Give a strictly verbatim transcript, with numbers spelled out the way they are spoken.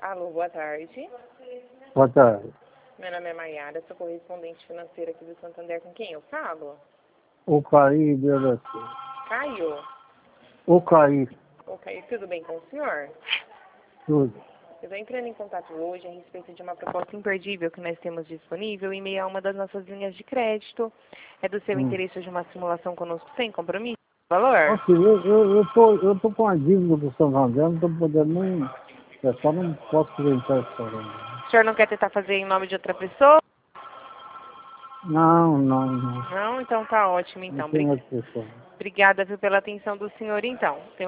Alô, boa tarde. Boa tarde. Meu nome é Maiara, sou correspondente financeira aqui do Santander. Com quem eu falo? O Caí de Araci. Caio. O Caí. Ô, Caio, tudo bem com o senhor? Tudo. Eu estou entrando em contato hoje a respeito de uma proposta imperdível que nós temos disponível em meio a uma das nossas linhas de crédito. É do seu Hum. interesse de uma simulação conosco sem compromisso? Valor? Ó, filho, eu, eu, eu, tô, eu tô com a dívida do Santander, não tô podendo nem... Eu só não posso inventar essa história. O senhor não quer tentar fazer em nome de outra pessoa? Não, não, não. Não? Então tá ótimo, Não então. tem Bri- outra pessoa. Obrigada viu, pela atenção do senhor, então. Tenha